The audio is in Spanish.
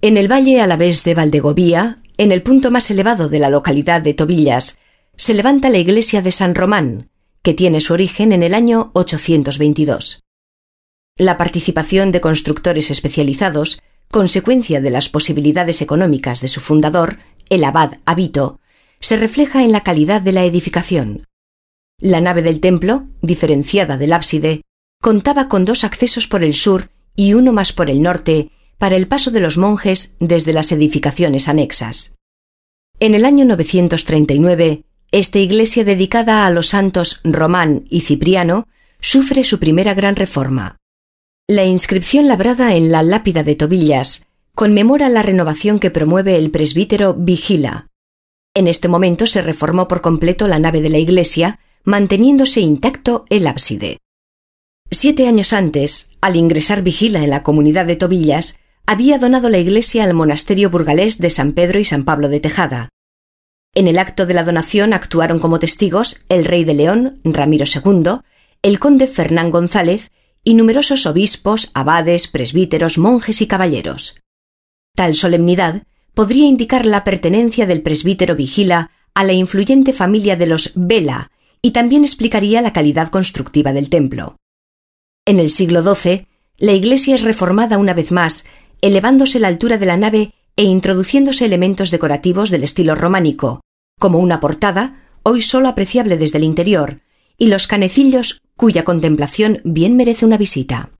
En el valle alavés de Valdegovía, en el punto más elevado de la localidad de Tobillas, se levanta la iglesia de San Román, que tiene su origen en el año 822. La participación de constructores especializados, consecuencia de las posibilidades económicas de su fundador, el abad Avito, se refleja en la calidad de la edificación. La nave del templo, diferenciada del ábside, contaba con 2 accesos por el sur y uno más por el norte para el paso de los monjes desde las edificaciones anexas. En el año 939, esta iglesia dedicada a los santos Román y Cipriano sufre su primera gran reforma. La inscripción labrada en la lápida de Tobillas conmemora la renovación que promueve el presbítero Vigila. En este momento se reformó por completo la nave de la iglesia, manteniéndose intacto el ábside. 7 años antes, al ingresar Vigila en la comunidad de Tobillas, había donado la iglesia al monasterio burgalés de San Pedro y San Pablo de Tejada. En el acto de la donación actuaron como testigos el rey de León, Ramiro II, el conde Fernán González y numerosos obispos, abades, presbíteros, monjes y caballeros. Tal solemnidad podría indicar la pertenencia del presbítero Vigila a la influyente familia de los Vela y también explicaría la calidad constructiva del templo. En el siglo XII, la iglesia es reformada una vez más, elevándose la altura de la nave e introduciéndose elementos decorativos del estilo románico, como una portada, hoy solo apreciable desde el interior, y los canecillos cuya contemplación bien merece una visita.